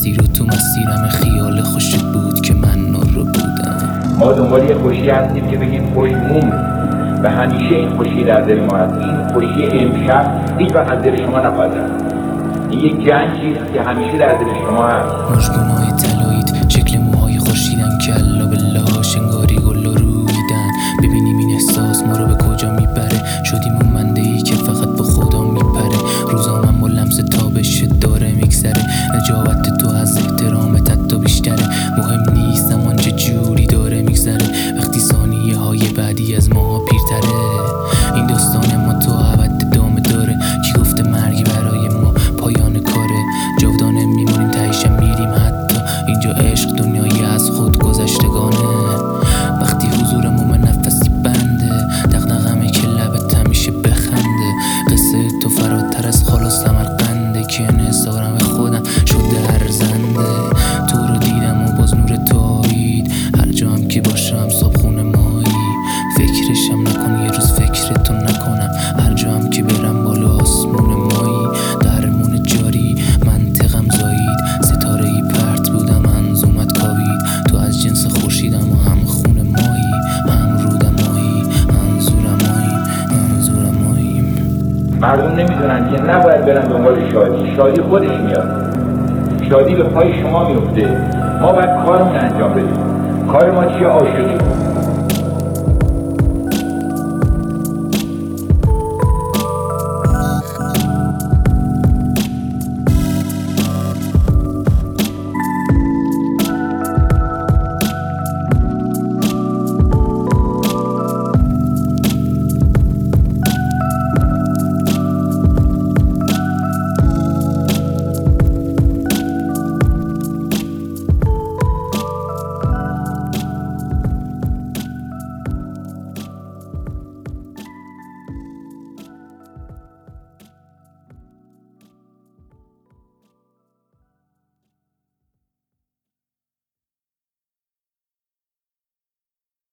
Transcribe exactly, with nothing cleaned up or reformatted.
مسیر و تو مسیرم خیال خوشت بود که من نور رو بودم. ما دنبال یه خوشی هستیم که بگیم خوشمون و همیشه این خوشی در دل ما هست. این خوشی امشب هیچ وقت از دل شما نخواهد رفت. این یک گنجی است که همیشه در دل شما هست. مژگون‌های طلاییت شکل موهای خورشیدن که الا بالله شنگاری گل رو رویدن. ببینیم این احساس ما رو به کجا میبره. شدیم اون منده‌ای که فقط به خدا میپره. روزامم با لمس تابش داره میگذره. نجابت تو از احترامت حتی بیشتره. مهم نیست زمان چه جوری داره میگذره. وقتی ثانیه های بعدی از ماها پیرتره. این داستان ما تو ابد ادامه داره. کی گفته مرگ برای ما پایان کاره. جاودانه میمونیم تهیشم میریم حتی. اینجا عشق دنیایی از خود گذشتگانه. وقتی حضورمون به نفسی بنده. دغدغمه که لبت همیشه بخنده. قصه تو فراتر از خلاص سمرقنده که انحصارم به خودم شده ارزنده. تو رو دیدم و باز نور تایید. هر جا هم که باشم صابخونه مایی. فکرشم نکن یه روز فکرتو نکنم. هر جا هم که برم بالا آسمون مایی. درمون جاری منطقم زایید. ستاره ای پرت بودم منظومت کاوید. تو از جنس خورشیدم و هم خون مایی. هم رودمایی منظورمایی منظورماییم. مردم نمیدونن که نباید برن دنبال شادی. شادی خودش میاد. شادی به پای شما میفته. ما باید کارمون انجام بدیم. کار ما چیه؟ عاشقی.